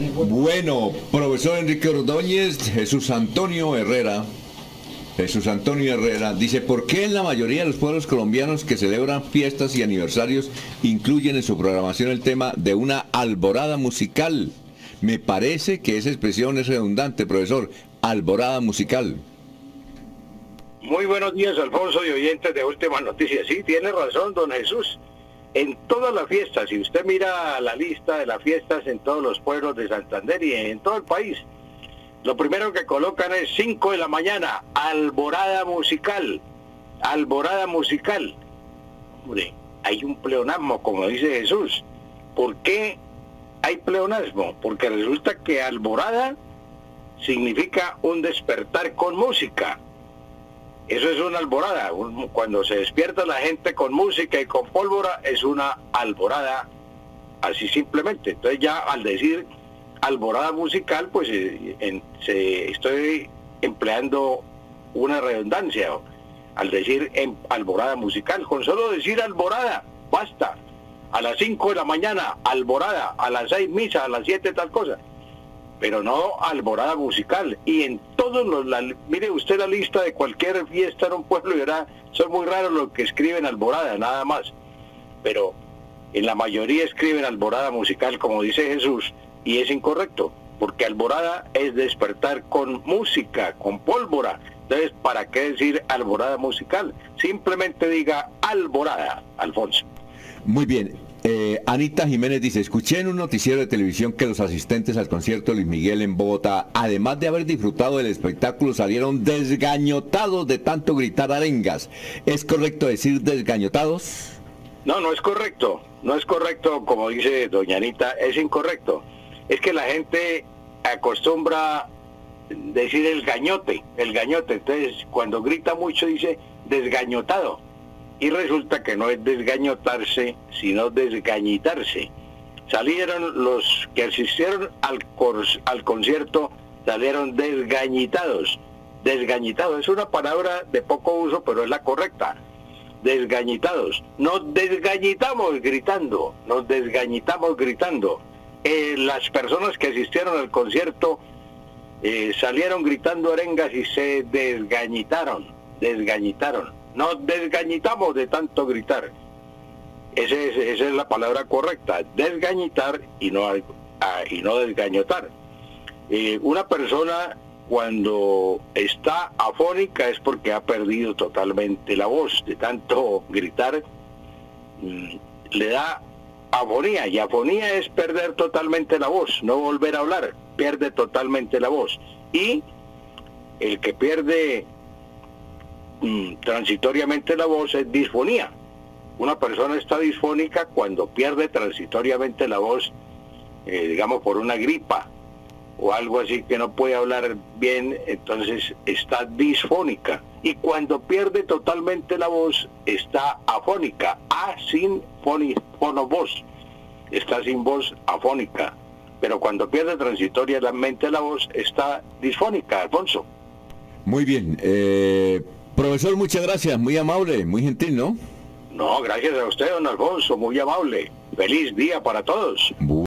Bueno, profesor Enrique Ordóñez, Jesús Antonio Herrera dice, ¿por qué en la mayoría de los pueblos colombianos que celebran fiestas y aniversarios incluyen en su programación el tema de una alborada musical? Me parece que esa expresión es redundante, profesor. Alborada musical. Muy buenos días, Alfonso, y oyentes de Últimas Noticias. Sí, tiene razón, don Jesús. En todas las fiestas, si usted mira la lista de las fiestas en todos los pueblos de Santander y en todo el país, lo primero que colocan es 5 de la mañana, alborada musical. Alborada musical. Hombre, hay un pleonasmo, como dice Jesús. ¿Por qué hay pleonasmo? Porque resulta que alborada significa un despertar con música. Eso es una alborada. Cuando se despierta la gente con música y con pólvora, es una alborada, así simplemente. Entonces ya al decir alborada musical, pues estoy empleando una redundancia. Al decir alborada musical, con solo decir alborada, basta. A las 5 de la mañana, alborada. A las 6, misa. A las 7, tal cosa. Pero no alborada musical. Y en todos mire usted la lista de cualquier fiesta en un pueblo y verá, son muy raros los que escriben alborada, nada más. Pero en la mayoría escriben alborada musical, como dice Jesús, y es incorrecto, porque alborada es despertar con música, con pólvora. Entonces, ¿para qué decir alborada musical? Simplemente diga alborada, Alfonso. Muy bien. Anita Jiménez dice, escuché en un noticiero de televisión que los asistentes al concierto de Luis Miguel en Bogotá, además de haber disfrutado del espectáculo, salieron desgañotados de tanto gritar arengas. ¿Es correcto decir desgañotados? No, no es correcto. No es correcto, como dice doña Anita, es incorrecto. Es que la gente acostumbra decir el gañote. Entonces, cuando grita mucho dice desgañotado. Y resulta que no es desgañotarse, sino desgañitarse. Salieron los que asistieron al concierto, salieron desgañitados. Desgañitados es una palabra de poco uso, pero es la correcta. Desgañitados. Nos desgañitamos gritando. Las personas que asistieron al concierto salieron gritando arengas y se desgañitaron. Nos desgañitamos de tanto gritar. Esa es la palabra correcta, desgañitar y no desgañotar. Una persona cuando está afónica es porque ha perdido totalmente la voz, de tanto gritar, le da afonía, y afonía es perder totalmente la voz, no volver a hablar, pierde totalmente la voz. Y el que pierde transitoriamente la voz es disfonía. Una persona está disfónica cuando pierde transitoriamente la voz, digamos por una gripa o algo así, que no puede hablar bien, entonces está disfónica. Y cuando pierde totalmente la voz está afónica, sin fonovoz, está sin voz, afónica. Pero cuando pierde transitoriamente la voz está disfónica, Alfonso. Muy bien. Profesor, muchas gracias, muy amable, muy gentil, ¿no? No, gracias a usted, don Alfonso, muy amable. Feliz día para todos.